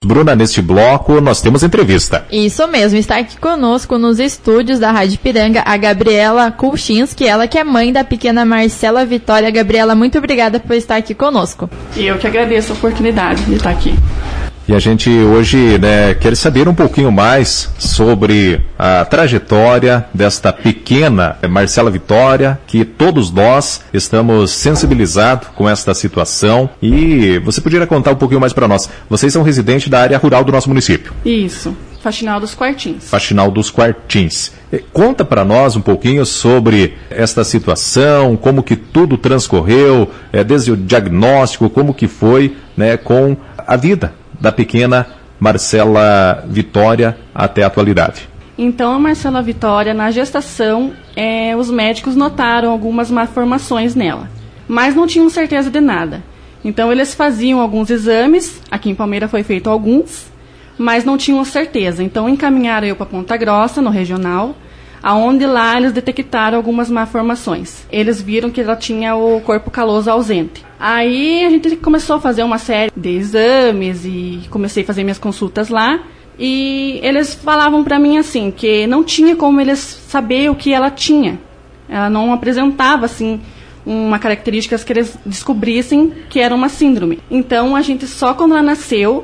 Bruna, neste bloco nós temos entrevista. Isso mesmo, está aqui conosco nos estúdios da Rádio Ipiranga a Gabriela Kulchinski, ela que é mãe da pequena Marcela Vitória. Gabriela, muito obrigada por estar aqui conosco. E eu que agradeço a oportunidade de estar aqui. E a gente hoje quer saber um pouquinho mais sobre a trajetória desta pequena Marcela Vitória, que todos nós estamos sensibilizados com esta situação. E você poderia contar um pouquinho mais para nós. Vocês são residentes da área rural do nosso município. Isso, Faxinal dos Quartins. Faxinal dos Quartins. Conta para nós um pouquinho sobre esta situação, como que tudo transcorreu, desde o diagnóstico, como que foi com a vida da pequena Marcela Vitória até a atualidade. Então, a Marcela Vitória, na gestação, os médicos notaram algumas malformações nela, mas não tinham certeza de nada. Então, eles faziam alguns exames, aqui em Palmeira foi feito alguns, mas não tinham certeza. Então, encaminharam eu para Ponta Grossa, no regional, aonde lá eles detectaram algumas malformações. Eles viram que ela tinha o corpo caloso ausente. Aí a gente começou a fazer uma série de exames e comecei a fazer minhas consultas lá. E eles falavam para mim assim, que não tinha como eles saber o que ela tinha. Ela não apresentava assim uma característica que eles descobrissem que era uma síndrome. Então a gente só quando ela nasceu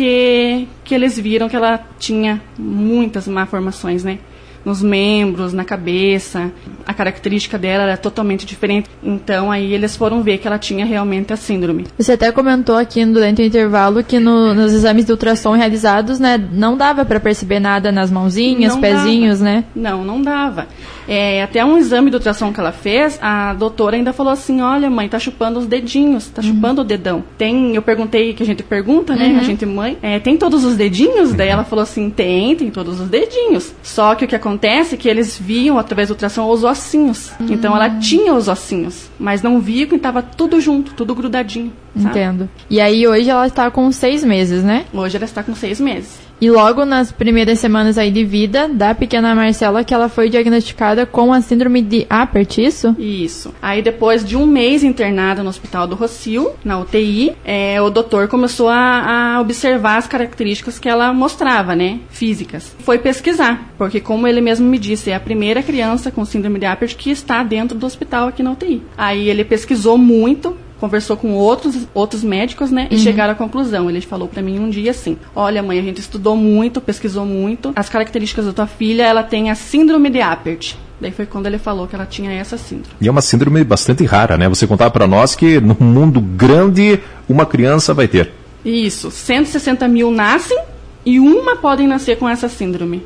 que eles viram que ela tinha muitas malformações, né? Nos membros, na cabeça, a característica dela era totalmente diferente. Então, aí eles foram ver que ela tinha realmente a síndrome. Você até comentou aqui durante o intervalo que nos exames de ultrassom realizados, não dava para perceber nada nas mãozinhas, não pezinhos, dava. né? Não dava. Até um exame de ultrassom que ela fez, a doutora ainda falou assim, olha mãe, tá chupando os dedinhos, tá chupando o dedão. Eu perguntei, que a gente pergunta, né, a gente mãe, tem todos os dedinhos? Daí ela falou assim, tem todos os dedinhos. Só que o que acontece é que eles viam, através do ultrassom, os ossinhos. Então ela tinha os ossinhos, mas não viam que estava tudo junto, tudo grudadinho. Sabe? Entendo. E aí hoje ela está com 6 meses, né? Hoje ela está com 6 meses. E logo nas primeiras semanas aí de vida da pequena Marcela que ela foi diagnosticada com a síndrome de Apert, isso? Isso. Aí depois de um mês internada no Hospital do Rossio, na UTI, o doutor começou a observar as características que ela mostrava, né, físicas. Foi pesquisar, porque como ele mesmo me disse, é a primeira criança com síndrome de Apert que está dentro do hospital aqui na UTI. Aí ele pesquisou muito, conversou com outros médicos, né, e chegaram à conclusão. Ele falou pra mim um dia assim, olha mãe, a gente estudou muito, pesquisou muito, as características da tua filha, ela tem a síndrome de Apert. Daí foi quando ele falou que ela tinha essa síndrome. E é uma síndrome bastante rara, né? Você contava pra nós que no mundo grande uma criança vai ter. Isso, 160 mil nascem e uma podem nascer com essa síndrome.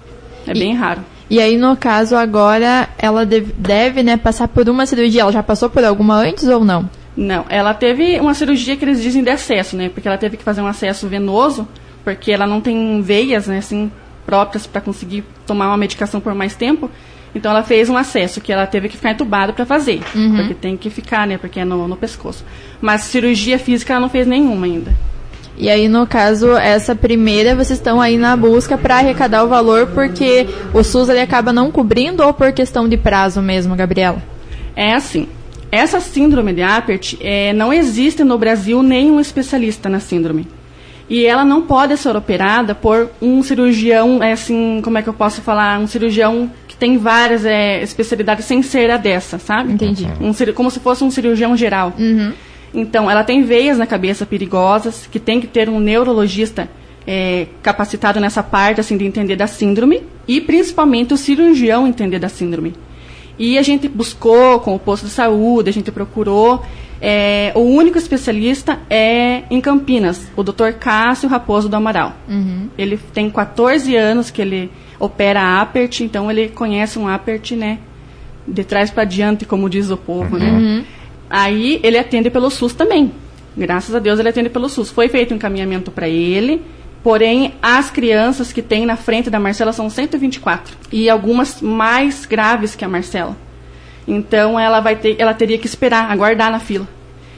Bem raro. E aí, no caso, agora, ela deve, né, passar por uma cirurgia. Ela já passou por alguma antes ou não? Não, ela teve uma cirurgia que eles dizem de acesso, né? Porque ela teve que fazer um acesso venoso, porque ela não tem veias, né, assim, próprias para conseguir tomar uma medicação por mais tempo. Então ela fez um acesso, que ela teve que ficar entubada para fazer. Porque tem que ficar, né, porque é no pescoço. Mas cirurgia física ela não fez nenhuma ainda. E aí, no caso, essa primeira, vocês estão aí na busca para arrecadar o valor, porque o SUS ele acaba não cobrindo ou por questão de prazo mesmo, Gabriela? É assim. Essa síndrome de Apert, não existe no Brasil nenhum especialista na síndrome. E ela não pode ser operada por um cirurgião, assim, como é que eu posso falar? Um cirurgião que tem várias especialidades sem ser a dessa, sabe? Entendi. Como se fosse um cirurgião geral. Então, ela tem veias na cabeça perigosas, que tem que ter um neurologista capacitado nessa parte, assim, de entender da síndrome. E, principalmente, o cirurgião entender da síndrome. E a gente buscou com o posto de saúde, a gente procurou. O único especialista é em Campinas, o Dr. Cássio Raposo do Amaral. Ele tem 14 anos que ele opera a Apert, então ele conhece um Apert, né, de trás para diante, como diz o povo, né? Aí ele atende pelo SUS também. Graças a Deus ele atende pelo SUS. Foi feito um encaminhamento para ele. Porém, as crianças que tem na frente da Marcela são 124. E algumas mais graves que a Marcela. Então, ela teria que esperar, aguardar na fila.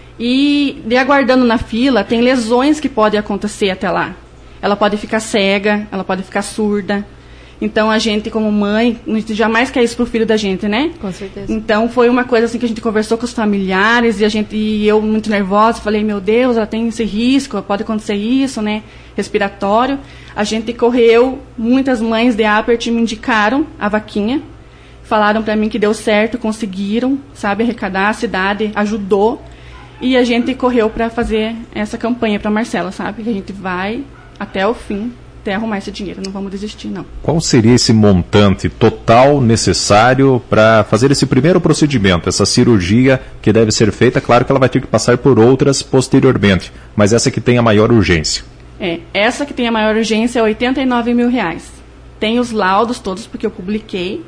E, de aguardando na fila, tem lesões que podem acontecer até lá. Ela pode ficar cega, ela pode ficar surda. Então, a gente, como mãe, a gente jamais quer isso pro filho da gente, né? Com certeza. Então, foi uma coisa assim que a gente conversou com os familiares e eu muito nervosa, falei, meu Deus, ela tem esse risco, pode acontecer isso, né? Respiratório. A gente correu, muitas mães de Apert me indicaram a vaquinha, falaram para mim que deu certo, conseguiram, sabe, arrecadar, a cidade ajudou, e a gente correu para fazer essa campanha para Marcela, sabe? Que a gente vai até o fim, até arrumar esse dinheiro, não vamos desistir, não. Qual seria esse montante total necessário para fazer esse primeiro procedimento, essa cirurgia que deve ser feita? Claro que ela vai ter que passar por outras posteriormente, mas essa que tem a maior urgência. Essa que tem a maior urgência é R$89 mil. Tem os laudos todos, porque eu publiquei.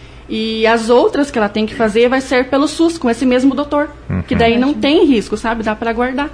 E as outras que ela tem que fazer vai ser pelo SUS, com esse mesmo doutor. Que daí não tem risco, sabe? Dá para guardar.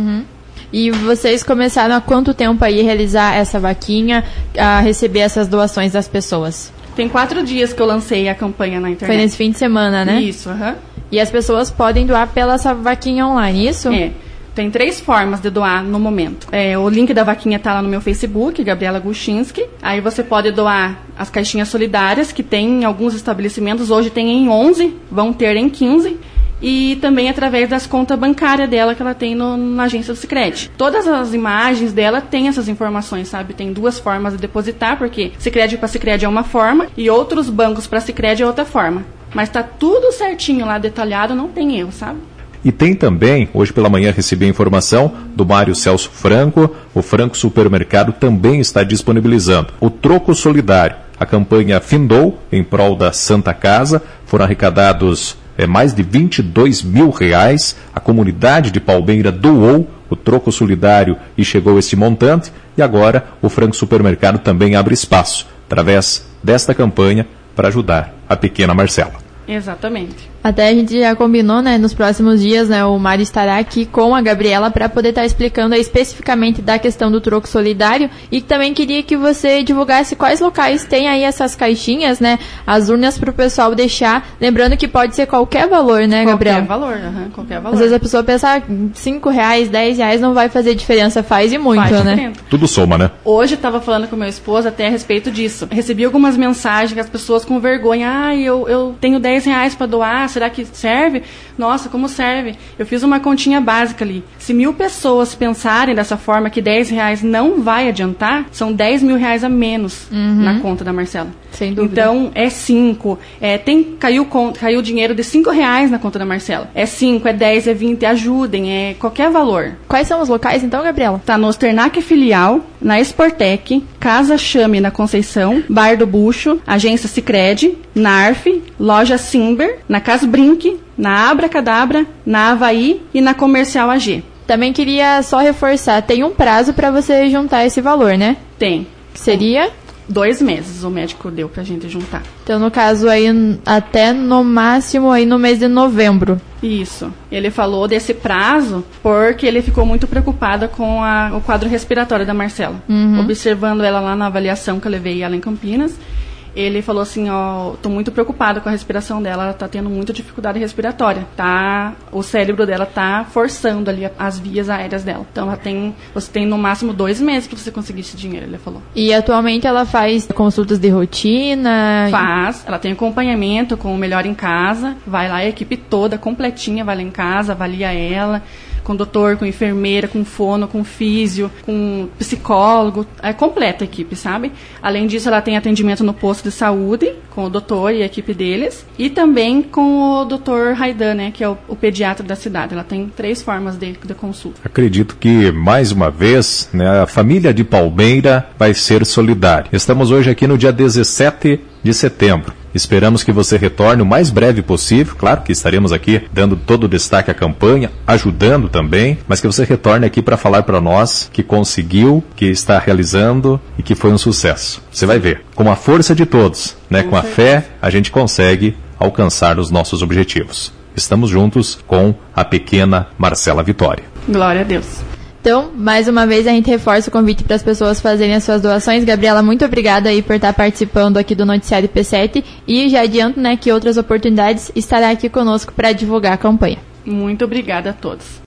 E vocês começaram há quanto tempo aí realizar essa vaquinha, a receber essas doações das pessoas? Tem 4 dias que eu lancei a campanha na internet. Foi nesse fim de semana, né? Isso, E as pessoas podem doar pela essa vaquinha online, isso? Tem 3 formas de doar no momento. O link da vaquinha está lá no meu Facebook, Gabriela Gushinski. Aí você pode doar as caixinhas solidárias, que tem em alguns estabelecimentos. Hoje tem em 11, vão ter em 15. E também através das contas bancárias dela que ela tem na agência do Sicredi. Todas as imagens dela tem essas informações, sabe? Tem 2 formas de depositar, porque Sicredi para Sicredi é uma forma e outros bancos para Sicredi é outra forma. Mas tá tudo certinho lá, detalhado, não tem erro, sabe? E tem também, hoje pela manhã recebi a informação do Mário Celso Franco, o Franco Supermercado também está disponibilizando o Troco Solidário. A campanha findou em prol da Santa Casa, foram arrecadados mais de R$22 mil. A comunidade de Palmeira doou o Troco Solidário e chegou esse montante, e agora o Franco Supermercado também abre espaço, através desta campanha, para ajudar a pequena Marcela. Exatamente. Até a gente já combinou, né, nos próximos dias, né, o Mário estará aqui com a Gabriela para poder estar explicando aí especificamente da questão do troco solidário, e também queria que você divulgasse quais locais tem aí essas caixinhas, né, as urnas para o pessoal deixar, lembrando que pode ser qualquer valor, né, Gabriela? Qualquer valor. Às vezes a pessoa pensa, R$5, R$10 não vai fazer diferença, faz e muito, faz né? diferença. Tudo soma, né? Hoje eu estava falando com meu esposo até a respeito disso. Recebi algumas mensagens que as pessoas com vergonha, eu tenho R$10 para doar, será que serve? Nossa, como serve? Eu fiz uma continha básica ali. Se 1.000 pessoas pensarem dessa forma que R$10 não vai adiantar, são R$10 mil a menos na conta da Marcela. Sem dúvida. Então, é 5. Caiu dinheiro de R$5 na conta da Marcela. É 5, é 10, é 20, ajudem, é qualquer valor. Quais são os locais então, Gabriela? Tá no Osternac Filial, na Sportec, Casa Chame na Conceição, Bar do Bucho, Agência Sicredi, NARF, Loja Simber, na Casbrinque, na Abracadabra, na Havaí e na Comercial AG. Também queria só reforçar, tem um prazo para você juntar esse valor, né? Tem. Que seria? 2 meses o médico deu pra gente juntar. Então, no caso aí, até no máximo aí no mês de novembro. Isso. Ele falou desse prazo porque ele ficou muito preocupado com o quadro respiratório da Marcela. Observando ela lá na avaliação que eu levei ela em Campinas, ele falou assim, tô muito preocupado com a respiração dela, ela tá tendo muita dificuldade respiratória, o cérebro dela tá forçando ali as vias aéreas dela. Então você tem no máximo 2 meses para você conseguir esse dinheiro, ele falou. E atualmente ela faz consultas de rotina? Faz, ela tem acompanhamento com o Melhor em Casa, vai lá a equipe toda, completinha, vai lá em casa, avalia ela, com doutor, com enfermeira, com fono, com físio, com psicólogo, é completa a equipe, sabe? Além disso, ela tem atendimento no posto de saúde, com o doutor e a equipe deles, e também com o doutor Raidan, né, que é o pediatra da cidade. Ela tem 3 formas de consulta. Acredito que, mais uma vez, né, a família de Palmeira vai ser solidária. Estamos hoje aqui no dia 17 de setembro. Esperamos que você retorne o mais breve possível. Claro que estaremos aqui dando todo o destaque à campanha, ajudando também, mas que você retorne aqui para falar para nós que conseguiu, que está realizando e que foi um sucesso. Você vai ver, com a força de todos, né, com a fé, a gente consegue alcançar os nossos objetivos. Estamos juntos com a pequena Marcela Vitória. Glória a Deus. Então, mais uma vez, a gente reforça o convite para as pessoas fazerem as suas doações. Gabriela, muito obrigada aí por estar participando aqui do Noticiário P7 e já adianto, né, que outras oportunidades estará aqui conosco para divulgar a campanha. Muito obrigada a todos.